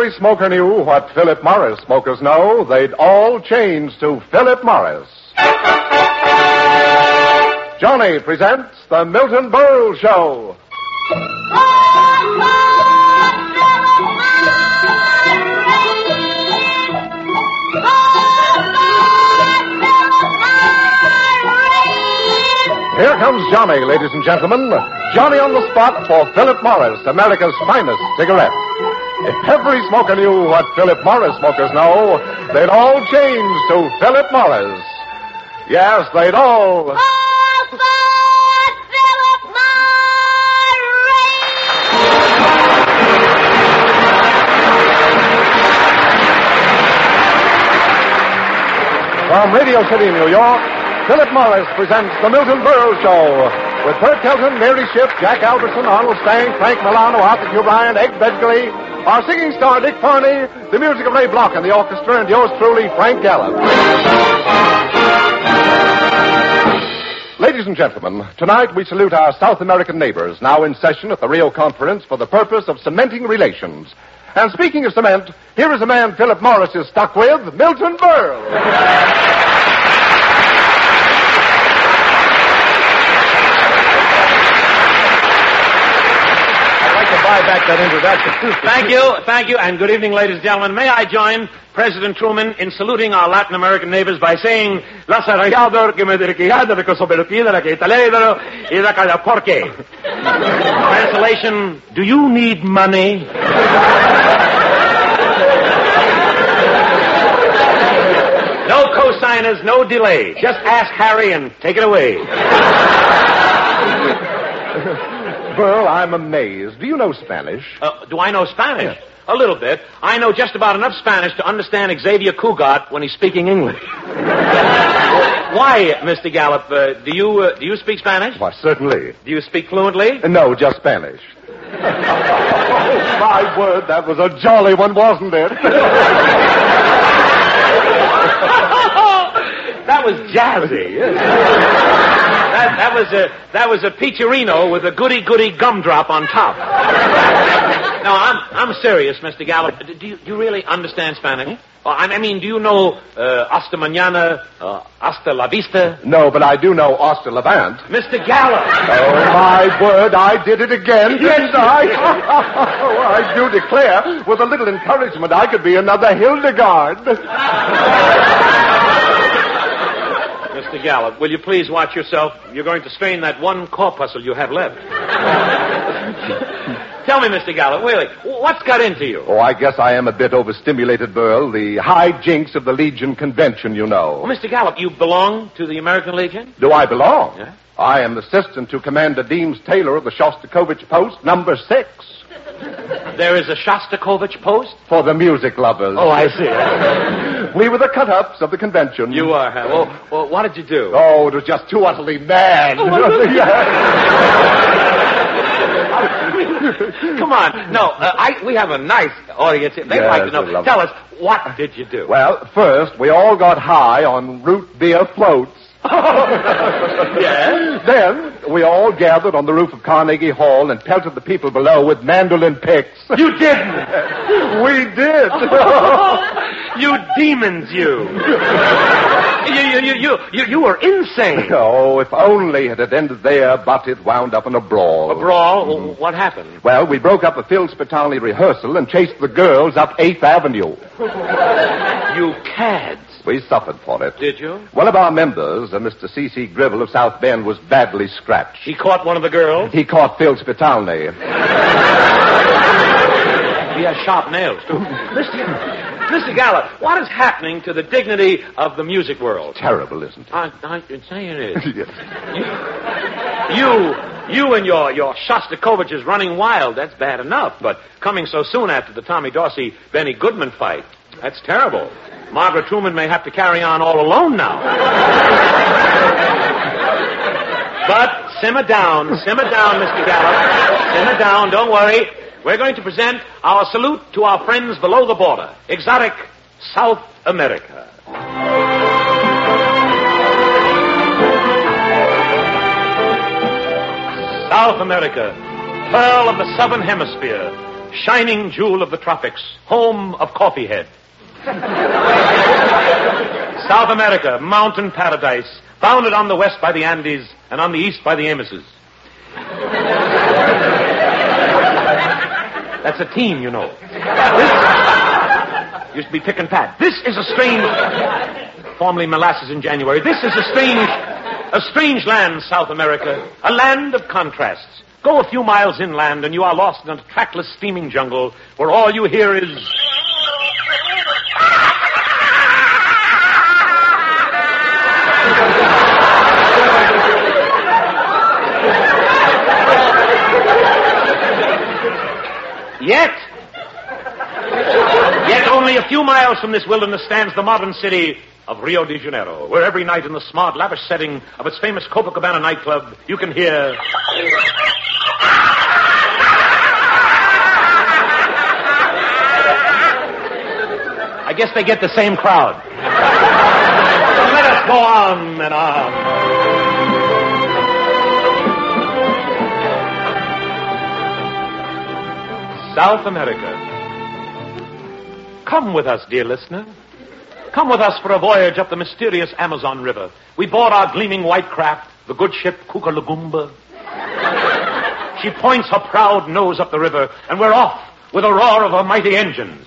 every smoker knew what Philip Morris smokers know, they'd all change to Philip Morris. Johnny presents The Milton Berle Show. Here comes Johnny, ladies and gentlemen. Johnny on the spot for Philip Morris, America's finest cigarette. If every smoker knew what Philip Morris smokers know, they'd all change to Philip Morris. Yes, they'd all... Philip Morris! From Radio City, New York, Philip Morris presents The Milton Berle Show with Bert Kelton, Mary Schiff, Jack Albertson, Arnold Stang, Frank Milano, Arthur Q. Bryan, Egg Bedgley, our singing star Dick Farney, the music of Ray Block and the orchestra, and yours truly, Frank Gallup. Ladies and gentlemen, tonight we salute our South American neighbors now in session at the Rio Conference for the purpose of cementing relations. And speaking of cement, here is a man Philip Morris is stuck with, Milton Berle. Back that introduction. Thank you, and good evening, ladies and gentlemen. May I join President Truman in saluting our Latin American neighbors by saying, La sarayador que me dirigada de cosobertida que italedro y da cada porqué. Translation, do you need money? No cosigners, no delay. Just ask Harry and take it away. Berle, I'm amazed. Do you know Spanish? Do I know Spanish? Yes. A little bit. I know just about enough Spanish to understand Xavier Cugat when he's speaking English. Why, Mr. Gallup, do you speak Spanish? Why, certainly. Do you speak fluently? No, just Spanish. Oh, my word, that was a jolly one, wasn't it? That was jazzy. That was a peacherino with a goody-goody gumdrop on top. No, I'm serious, Mr. Gallup. Do you really understand Spanish? I mean, do you know hasta mañana, hasta la vista? No, but I do know hasta levant. Mr. Gallup! Oh, my word, I did it again, didn't I? Oh, I do declare, with a little encouragement, I could be another Hildegard. Mr. Gallup, will you please watch yourself? You're going to strain that one corpuscle you have left. Tell me, Mr. Gallup, really, what's got into you? Oh, I guess I am a bit overstimulated, Berle. The high jinks of the Legion Convention, you know. Well, Mr. Gallup, you belong to the American Legion? Do I belong? Yeah. I am assistant to Commander Deems Taylor of the Shostakovich Post, number 6. There is a Shostakovich Post? For the music lovers. Oh, I see. We were the cut-ups of the convention. You are, huh? Well, what did you do? Oh, it was just too utterly mad. Come on. No, we have a nice audience here. They'd like to know. Tell us, what did you do? Well, first, we all got high on root beer floats. Yes? Then, we all gathered on the roof of Carnegie Hall and pelted the people below with mandolin picks. You didn't? We did. You demons, you. You were insane. Oh, if only it had ended there, but it wound up in a brawl. A brawl? Well, what happened? Well, we broke up a Phil Spitalny rehearsal and chased the girls up 8th Avenue. You cads. We suffered for it. Did you? One of our members, Mr. C.C. Gribble of South Bend, was badly scratched. He caught one of the girls? He caught Phil Spitalny. He has sharp nails, too. Mr. Gallup, what is happening to the dignity of the music world? Terrible, isn't it? I say it is. Yes. You and your Shostakoviches running wild, that's bad enough. But coming so soon after the Tommy Dorsey-Benny Goodman fight, that's terrible. Margaret Truman may have to carry on all alone now. But simmer down, Mr. Gallup. Simmer down, don't worry. We're going to present our salute to our friends below the border, exotic South America. South America, pearl of the southern hemisphere, shining jewel of the tropics, home of Coffeehead. South America, mountain paradise, bounded on the west by the Andes and on the east by the Amazons. That's a team, you know. This used to be Pick and Pat. This is a strange, formerly molasses in January. This is a strange land, South America, a land of contrasts. Go a few miles inland and you are lost in a trackless, steaming jungle where all you hear is... Yet only a few miles from this wilderness stands the modern city of Rio de Janeiro, where every night in the smart, lavish setting of its famous Copacabana nightclub, you can hear... I guess they get the same crowd. Let us go on and on. South America. Come with us, dear listener. Come with us for a voyage up the mysterious Amazon River. We board our gleaming white craft, the good ship Cucalagumba. She points her proud nose up the river, and we're off with a roar of her mighty engines.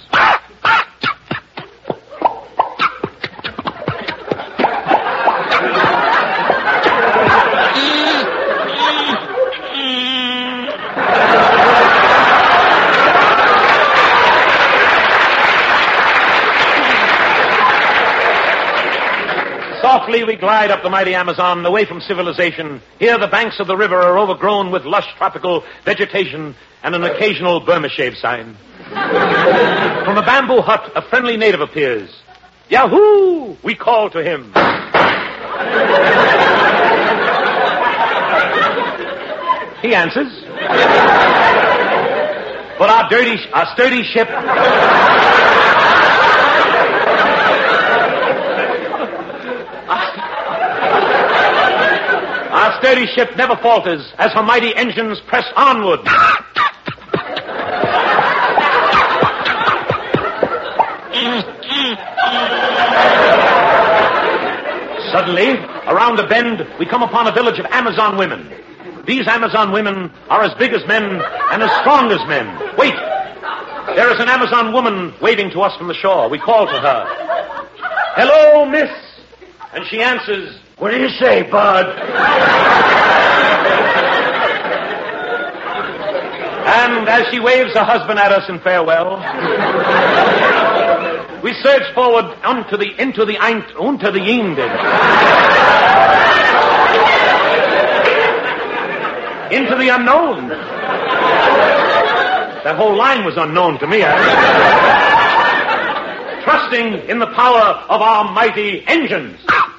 Softly we glide up the mighty Amazon, away from civilization. Here the banks of the river are overgrown with lush tropical vegetation and an occasional Burma shave sign. From a bamboo hut, a friendly native appears. Yahoo! We call to him. He answers. But our sturdy ship... Our sturdy ship never falters as her mighty engines press onward. Suddenly, around a bend, we come upon a village of Amazon women. These Amazon women are as big as men and as strong as men. Wait! There is an Amazon woman waving to us from the shore. We call to her. Hello, miss. And she answers, what do you say, bud? And as she waves her husband at us in farewell, we surge forward unto the Yingden. Into the unknown. That whole line was unknown to me. Trusting in the power of our mighty engines.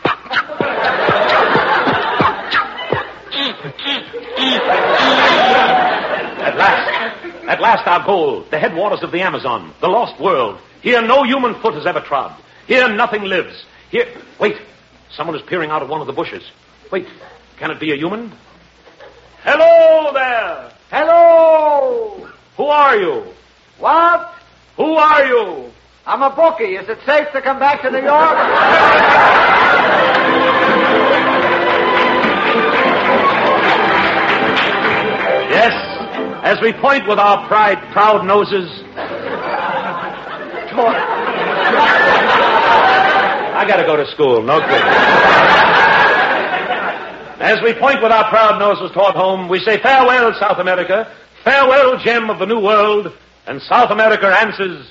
At last our goal, the headwaters of the Amazon, the lost world. Here no human foot has ever trod. Here nothing lives. Here, wait, someone is peering out of one of the bushes. Wait, can it be a human? Hello there! Hello! Who are you? What? Who are you? I'm a bookie. Is it safe to come back to New York? Yes, as we point with our proud noses. I gotta go to school, no kidding. As we point with our proud noses toward home, we say, farewell, South America, farewell, gem of the New World, and South America answers,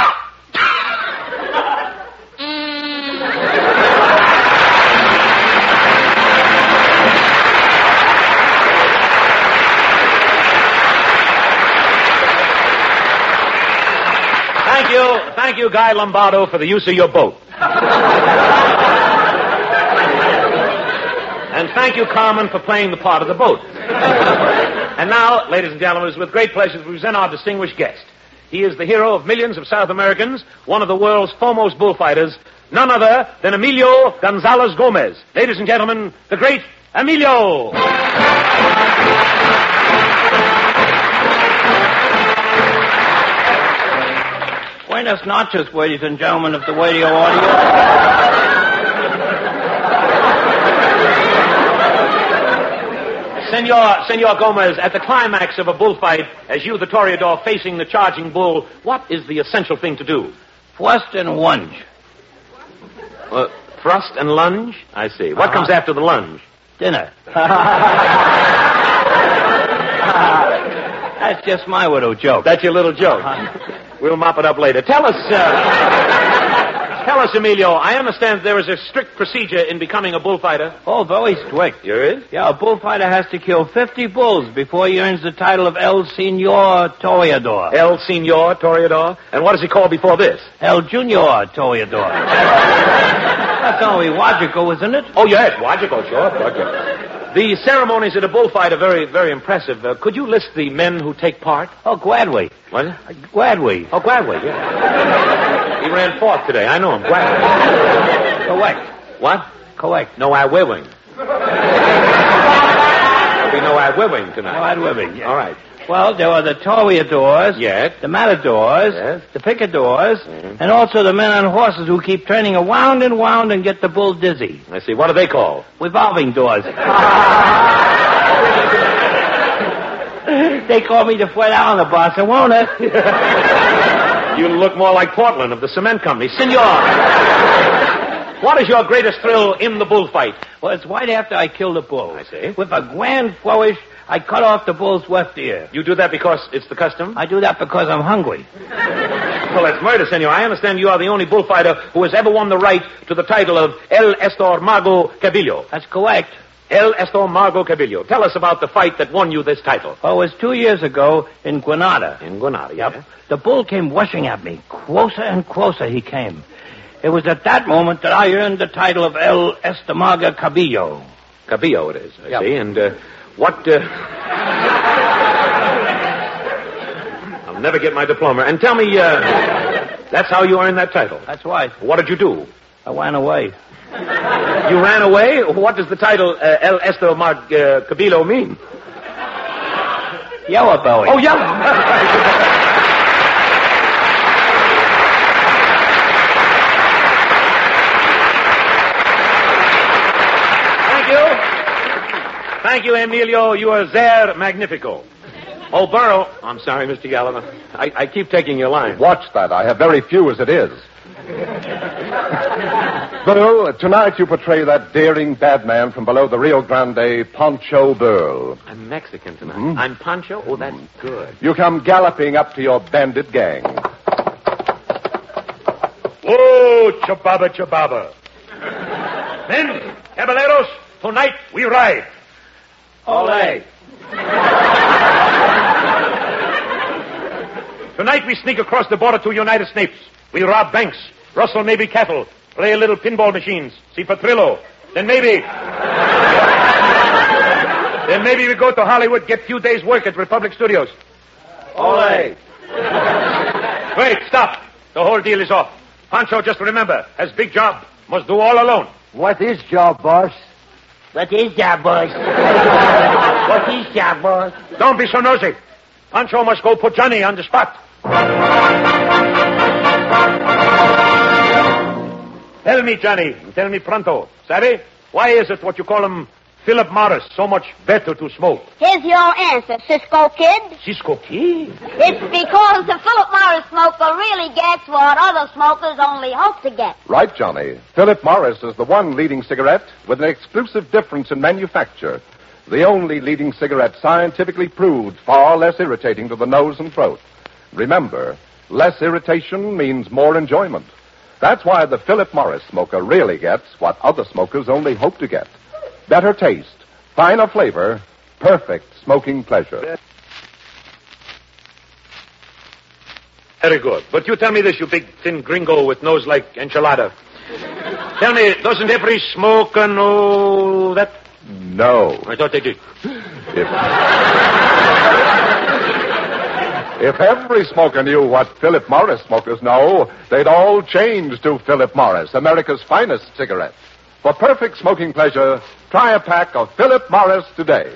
Thank you, Guy Lombardo, for the use of your boat. And thank you, Carmen, for playing the part of the boat. And now, ladies and gentlemen, it's with great pleasure to present our distinguished guest. He is the hero of millions of South Americans, one of the world's foremost bullfighters, none other than Emilio Gonzalez Gomez. Ladies and gentlemen, the great Emilio. Buenos noches, ladies and gentlemen of the radio audio. Senor Gomez, at the climax of a bullfight, as you, the toreador, facing the charging bull, what is the essential thing to do? Thrust and lunge. Thrust and lunge? I see. What comes after the lunge? Dinner. That's just my little joke. That's your little joke. We'll mop it up later. Tell us, Emilio, I understand there is a strict procedure in becoming a bullfighter. Oh, very strict. There is? Yeah, a bullfighter has to kill 50 bulls before he earns the title of El Señor Toreador. El Senor Toreador? And what does he call before this? El Junior Toreador. That's only logical, isn't it? Oh, yes, logical, sure. Okay. The ceremonies at a bullfight are very, very impressive. Could you list the men who take part? Oh, gladly. What? Gladly. Oh, Gladway, yeah. He ran fourth today. I know him. Gladway. Correct. What? Correct. No ad wibbing. There'll be no ad wibbing tonight. No ad wibbing, yeah. All right. Well, there are the toreadors, Yes. the matadors, Yes. the picadors, and also the men on horses who keep turning around and round and get the bull dizzy. I see. What do they call? Revolving doors. They call me the Fred Allen of Boston, won't it? You look more like Portland of the cement company. Senor, what is your greatest thrill in the bullfight? Well, it's right after I kill the bull. I see. With a grand flourish, I cut off the bull's left ear. You do that because it's the custom? I do that because I'm hungry. Well, that's murder, senor. I understand you are the only bullfighter who has ever won the right to the title of El Estormago Cabillo. That's correct. El Estormago Cabillo. Tell us about the fight that won you this title. Well, it was 2 years ago in Granada. In Granada, Yep. yeah? The bull came rushing at me. Closer and closer he came. It was at that moment that I earned the title of El Estormago Cabillo. Cabillo it is, I Yep. see. And what... I'll never get my diploma. And tell me, that's how you earned that title? That's right. What did you do? I ran away. You ran away? What does the title El Estormago Cabillo mean? Yellow belly. Oh, yellow. Thank you, Emilio. You are there magnifico. Oh, Burrow. I'm sorry, Mr. Gallagher. I keep taking your line. Watch that. I have very few as it is. Burl, tonight you portray that daring bad man from below the Rio Grande, Pancho Burl. I'm Mexican tonight. I'm Pancho? Oh, that's good. You come galloping up to your bandit gang. Oh, Chababa, Chababa. Men, caballeros, tonight we ride. Ole. Tonight we sneak across the border to United States. We rob banks, rustle maybe cattle, play a little pinball machines, see Patrillo. Then maybe we go to Hollywood, get few days work at Republic Studios. Ole. Wait, stop. The whole deal is off. Pancho, just remember, has big job, must do all alone. What is job, boss? What is that, boss? What is that, boss? Don't be so nosy. Pancho must go put Johnny on the spot. Tell me, Johnny, tell me pronto. Savvy? Why is it what you call him Philip Morris so much better to smoke? Here's your answer, Cisco Kid. Cisco Kid? It's because the Philip Morris smoker really gets what other smokers only hope to get. Right, Johnny. Philip Morris is the one leading cigarette with an exclusive difference in manufacture. The only leading cigarette scientifically proved far less irritating to the nose and throat. Remember, less irritation means more enjoyment. That's why the Philip Morris smoker really gets what other smokers only hope to get. Better taste, finer flavor, perfect smoking pleasure. Very good. But you tell me this, you big, thin gringo with nose like enchilada. Tell me, doesn't every smoker know that? No. I thought they did. If every smoker knew what Philip Morris smokers know, they'd all change to Philip Morris, America's finest cigarette. For perfect smoking pleasure, try a pack of Philip Morris today.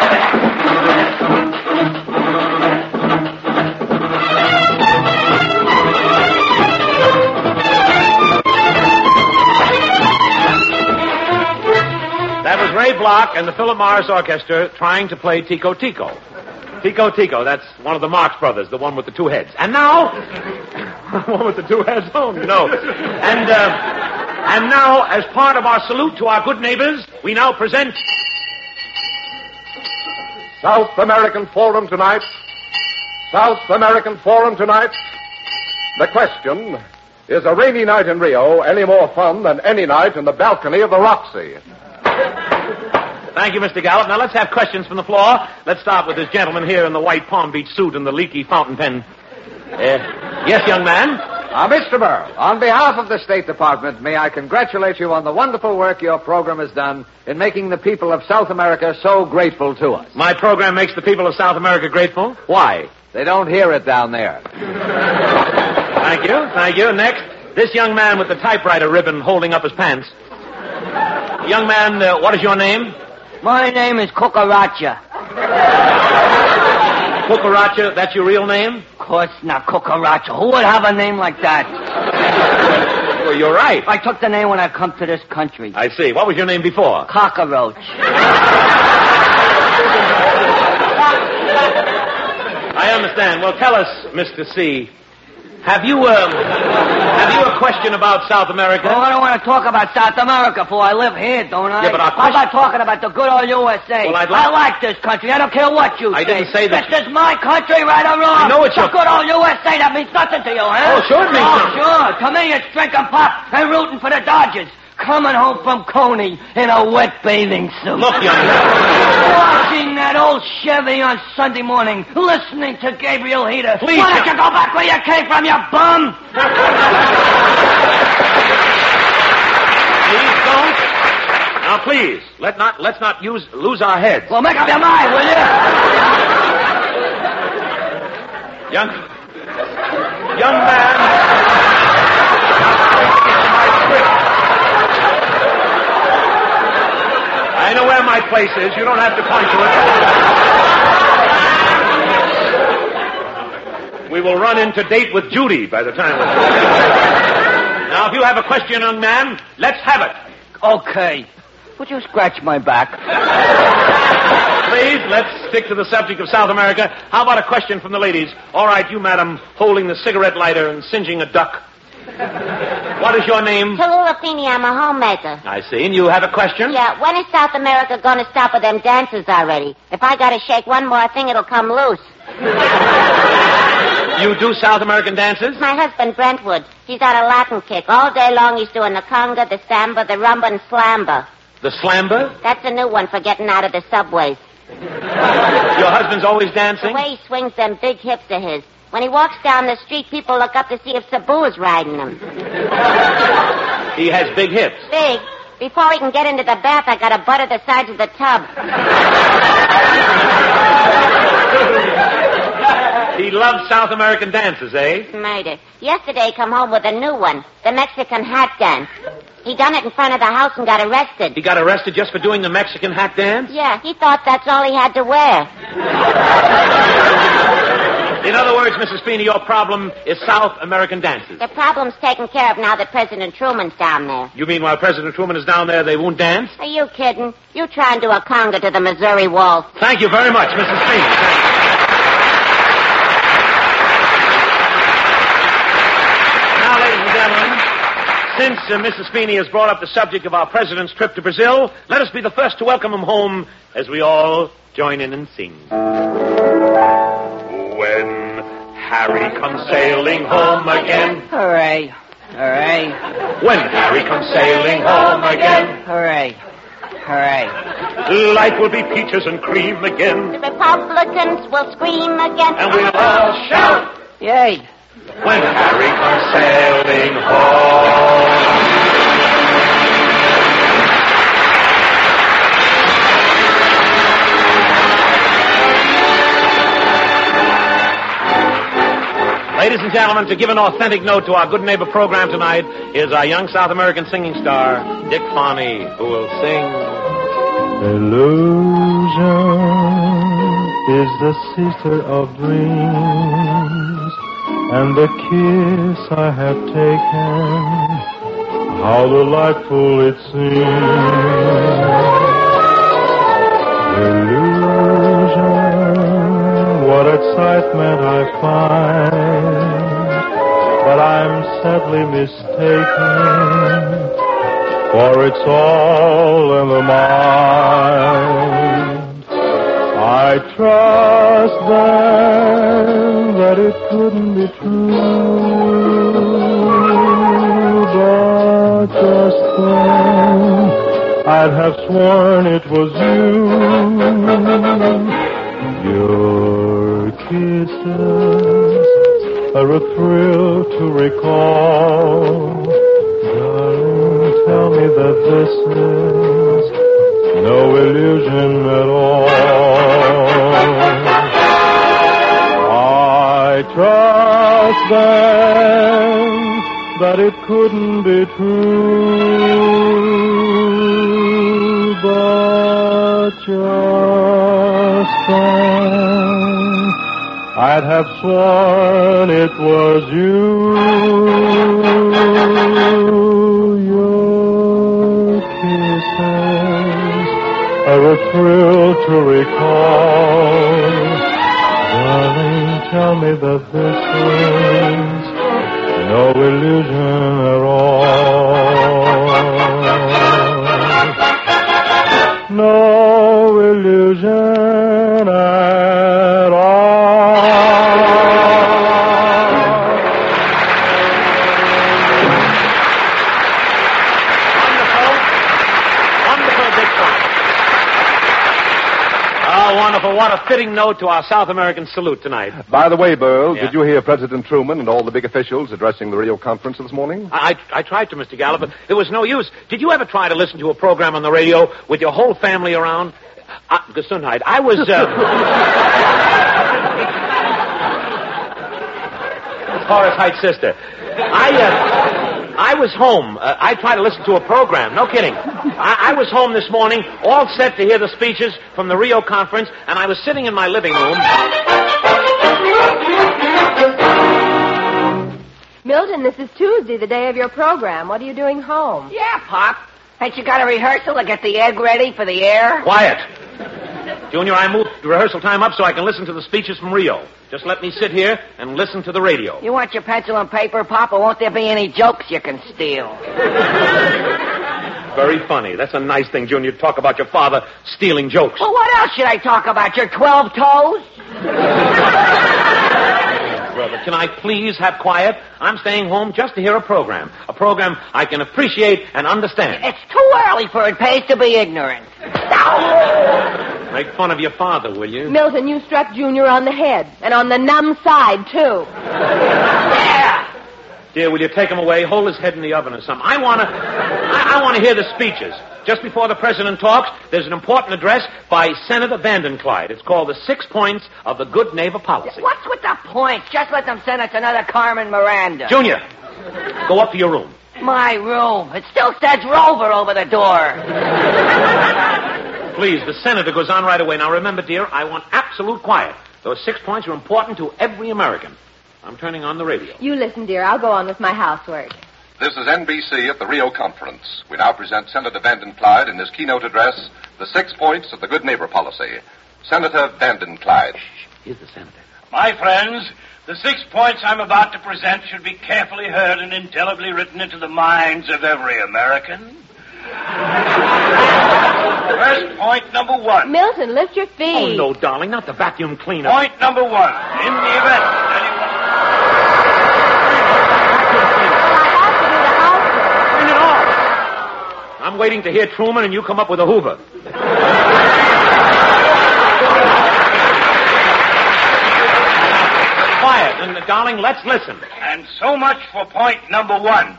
That was Ray Bloch and the Philip Morris Orchestra trying to play Tico Tico. Tico Tico, that's one of the Marx Brothers, the one with the two heads. And now... one with the two heads? Oh, no. And now, as part of our salute to our good neighbors, we now present... South American Forum tonight. South American Forum tonight. The question, is a rainy night in Rio any more fun than any night in the balcony of the Roxy? Thank you, Mr. Gallup. Now, let's have questions from the floor. Let's start with this gentleman here in the white Palm Beach suit and the leaky fountain pen. Yes, young man? Mr. Burl, on behalf of the State Department, may I congratulate you on the wonderful work your program has done in making the people of South America so grateful to us. My program makes the people of South America grateful? Why? They don't hear it down there. Thank you. Next, this young man with the typewriter ribbon holding up his pants. Young man, what is your name? My name is Cucaracha. Cucaracha, that's your real name? Of course not, Cucaracha. Who would have a name like that? Well, you're right. I took the name when I come to this country. I see. What was your name before? Cockroach. I understand. Well, tell us, Mr. C., have you a question about South America? Oh, I don't want to talk about South America, for I live here, don't I? Yeah, but How about talking about the good old USA? Well, I like this country. I don't care what you say. I didn't say that. This is my country, right or wrong. I know it's the good old USA. That means nothing to you, huh? Oh, sure it means something. Sure. To me, it's drinking pop and rooting for the Dodgers. Coming home from Coney in a wet bathing suit. Look, young man. Watching that old Chevy on Sunday morning, listening to Gabriel Heater. Please, why don't you go back where you came from, you bum? Please don't. Now, please, let's not lose our heads. Well, make up your mind, will you? Young man. I know where my place is. You don't have to point to it. We will run into date with Judy by the time we're through. Now, if you have a question, young man, let's have it. Okay. Would you scratch my back? Please, let's stick to the subject of South America. How about a question from the ladies? All right, you, madam, holding the cigarette lighter and singeing a duck. What is your name? Tallulah Feeney, I'm a homemaker. I see. And you have a question? Yeah, when is South America going to stop with them dances already? If I got to shake one more thing, it'll come loose. You do South American dances? My husband, Brentwood, he's on a Latin kick. All day long he's doing the conga, the samba, the rumba, and slamba. The slamba? That's a new one for getting out of the subways. Your husband's always dancing? The way he swings them big hips of his. When he walks down the street, people look up to see if Sabu's riding him. He has big hips. Big? Before he can get into the bath, I got to butter the sides of the tub. He loves South American dances, eh? Murder. Yesterday he come home with a new one, the Mexican hat dance. He done it in front of the house and got arrested. He got arrested just for doing the Mexican hat dance? Yeah, he thought that's all he had to wear. In other words, Mrs. Feeney, your problem is South American dances. The problem's taken care of now that President Truman's down there. You mean while President Truman is down there, they won't dance? Are you kidding? You try and do a conga to the Missouri Waltz. Thank you very much, Mrs. Feeney. Now, ladies and gentlemen, since Mrs. Feeney has brought up the subject of our president's trip to Brazil, let us be the first to welcome him home as we all join in and sing. When Harry comes sailing home again. Hooray. Hooray. When Harry comes sailing home again. Hooray. Hooray. Life will be peaches and cream again. The Republicans will scream again. And we'll all shout. Yay. When Harry comes sailing home. Ladies and gentlemen, to give an authentic note to our Good Neighbor program tonight is our young South American singing star, Dick Farney, who will sing... Illusion is the sister of dreams, and the kiss I have taken, how delightful it seems. Illusion, what excitement I find, but I'm sadly mistaken, for it's all in the mind. I trust then that it couldn't be true, but just then I'd have sworn it was you. Your kisses are a thrill to recall. Darling, tell me that this is no illusion at all. I trust then that it couldn't be true, but just then I'd have sworn it was you. Your kisses are a thrill to recall. Darling, tell me that this is no illusion at all. No illusion at all. Wonderful, Dick Clark. Oh, wonderful. What a fitting note to our South American salute tonight. By the way, Burl, Yeah. did you hear President Truman and all the big officials addressing the Rio conference this morning? I tried to, Mr. Gallup, but there was no use. Did you ever try to listen to a program on the radio with your whole family around? Gesundheit. I was, Horace Height's sister. I was home. I tried to listen to a program. No kidding. I was home this morning, all set to hear the speeches from the Rio conference, and I was sitting in my living room. Milton, this is Tuesday, the day of your program. What are you doing home? Yeah, Pop. Ain't you got a rehearsal to get the egg ready for the air? Quiet. Junior, I moved rehearsal time up so I can listen to the speeches from Rio. Just let me sit here and listen to the radio. You want your pencil and paper, Pop, or won't there be any jokes you can steal? Very funny. That's a nice thing, Junior, to talk about your father stealing jokes. Well, what else should I talk about? Your 12 toes? Brother, can I please have quiet? I'm staying home just to hear a program I can appreciate and understand. It's too early for it pays to be ignorant. Make fun of your father, will you? Milton, you struck Junior on the head, and on the numb side, too. Yeah. Dear, will you take him away? Hold his head in the oven or something. I want to hear the speeches. Just before the president talks, there's an important address by Senator Vanden Clyde. It's called the 6 Points of the Good Neighbor Policy. What's with the points? Just let them send us another Carmen Miranda. Junior, go up to your room. My room. It still says Rover over the door. Please, the senator goes on right away. Now, remember, dear, I want absolute quiet. Those 6 points are important to every American. I'm turning on the radio. You listen, dear. I'll go on with my housework. This is NBC at the Rio Conference. We now present Senator Vanden Clyde in his keynote address, the 6 Points of the Good Neighbor Policy. Senator Vanden Clyde. Here's the senator. My friends, the 6 points I'm about to present should be carefully heard and indelibly written into the minds of every American. First point, number 1. Milton, lift your feet. Oh, no, darling, not the vacuum cleaner. Point number 1. In the event that anyone... Turn it off. I'm waiting to hear Truman, and you come up with a Hoover. Quiet, and darling, let's listen. And so much for point number 1.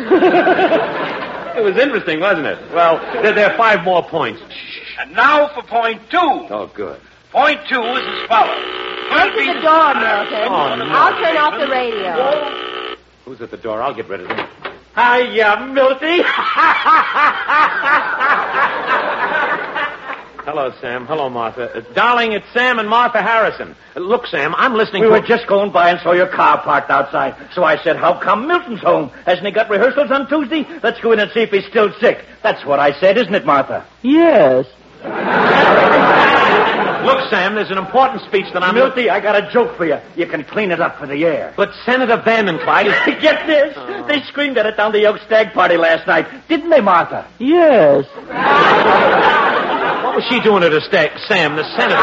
It was interesting, wasn't it? Well, there are 5 more points. And now for point 2. Oh, good. Point 2 is as follows. Open the door, Milton. Oh, no. I'll turn off the radio. Who's at the door? I'll get rid of him. Hiya, Milty. Hello, Sam. Hello, Martha. Darling, it's Sam and Martha Harrison. Look, Sam, I'm listening We to... were just going by and saw your car parked outside. So I said, how come Milton's home? Hasn't he got rehearsals on Tuesday? Let's go in and see if he's still sick. That's what I said, isn't it, Martha? Yes. Look, Sam, there's an important speech that I'm... Milty, I got a joke for you. You can clean it up for the air. But Senator Vandenclyde is... Get this. They screamed at it down the Oak Stag party last night. Didn't they, Martha? Yes. What was she doing at a stag? Sam, the senator.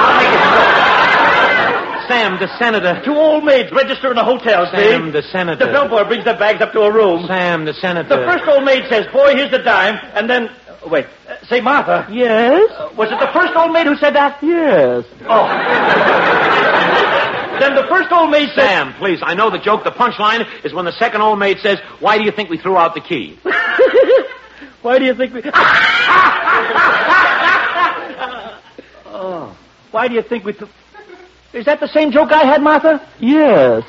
Sam, the senator. Two old maids register in a hotel, Sam, see? the senator. The bellboy brings their bags up to a room. Sam, the senator. The first old maid says, boy, here's the dime, and then... Wait, say, Martha. Yes? Was it the first old maid who said that? Yes. Oh. Then the first old maid said... Sam, please, I know the joke. The punchline is when the second old maid says, why do you think we threw out the key? Why do you think we... Oh. Why do you think we... Is that the same joke I had, Martha? Yes.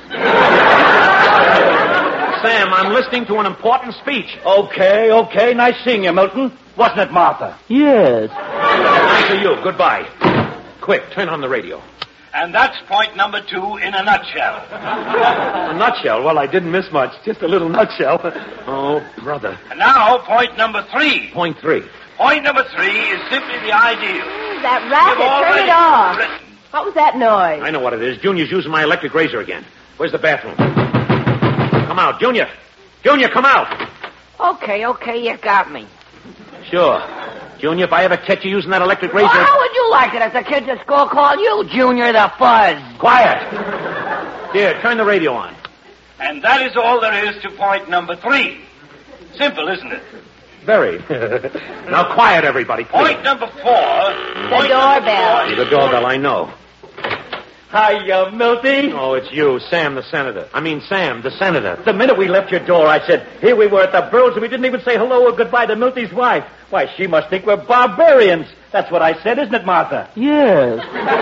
Sam, I'm listening to an important speech. Okay. Nice seeing you, Milton. Wasn't it, Martha? Yes. Nice of you. Goodbye. Quick, turn on the radio. And that's point number 2 in a nutshell. A nutshell? Well, I didn't miss much. Just a little nutshell. Oh, brother. And now, point number 3. Point 3. Point number 3 is simply the ideal. That racket, turn it off. Written. What was that noise? I know what it is. Junior's using my electric razor again. Where's the bathroom? Come out, Junior. Junior, come out. Okay, you got me. Sure. Junior, if I ever catch you using that electric razor... Well, how would you like it if the kids at school called you Junior the Fuzz? Quiet. Here, turn the radio on. And that is all there is to point number 3. Simple, isn't it? Very. Now, quiet, everybody. Please. Point number 4. The doorbell. The doorbell, I know. Hiya, Milty. Oh, it's you, Sam the senator. I mean, Sam the senator. The minute we left your door, I said, here we were at the Burls, and we didn't even say hello or goodbye to Milty's wife. Why, she must think we're barbarians. That's what I said, isn't it, Martha? Yes.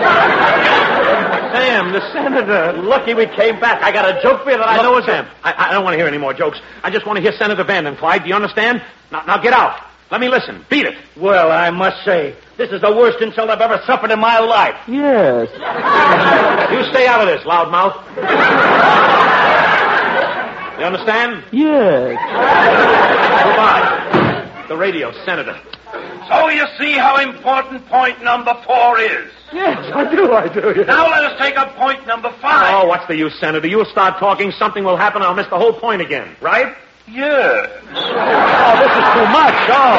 Sam the senator. Lucky we came back. I got a joke for you that I know is... Sam, I don't want to hear any more jokes. I just want to hear Senator Vandenclyde. Do you understand? Now get out. Let me listen. Beat it. Well, I must say, this is the worst insult I've ever suffered in my life. Yes. You stay out of this, loudmouth. You understand? Yes. Goodbye. The radio, Senator. So you see how important point number 4 is. Yes, I do. Yes. Now let us take up point number 5. Oh, what's the use, Senator? You'll start talking, something will happen, I'll miss the whole point again, right? Yes. Oh, this is too much.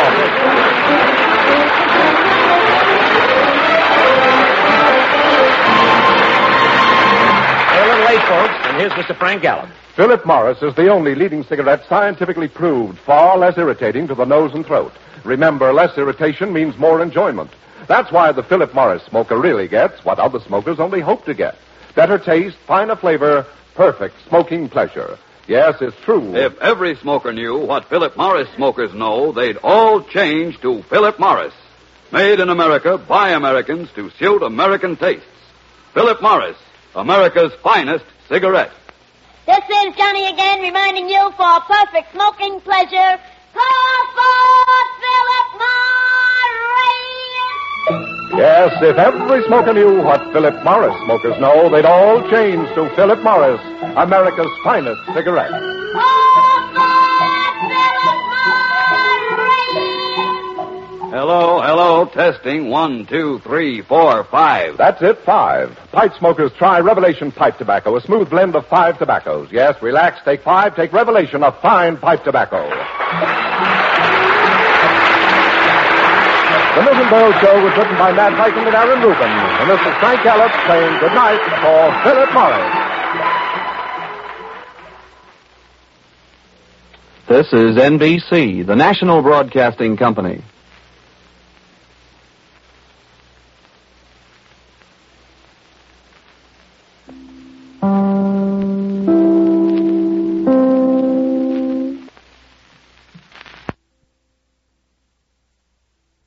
We're a little late, folks, and here's Mr. Frank Gallup. Philip Morris is the only leading cigarette scientifically proved far less irritating to the nose and throat. Remember, less irritation means more enjoyment. That's why the Philip Morris smoker really gets what other smokers only hope to get. Better taste, finer flavor, perfect smoking pleasure. Yes, it's true. If every smoker knew what Philip Morris smokers know, they'd all change to Philip Morris. Made in America by Americans to suit American tastes. Philip Morris, America's finest cigarette. This is Johnny again reminding you for perfect smoking pleasure, call for Philip Morris! Yes, if every smoker knew what Philip Morris smokers know, they'd all change to Philip Morris, America's finest cigarette. Hello, testing. 1, 2, 3, 4, 5. That's it, 5. Pipe smokers, try Revelation Pipe Tobacco, a smooth blend of 5 tobaccos. Yes, relax, take 5, take Revelation of fine pipe tobacco. The Milton Berle Show was written by Matt Viking and Aaron Rubin, and this is Frank Gallup saying good night for Philip Morris. This is NBC, the national broadcasting company.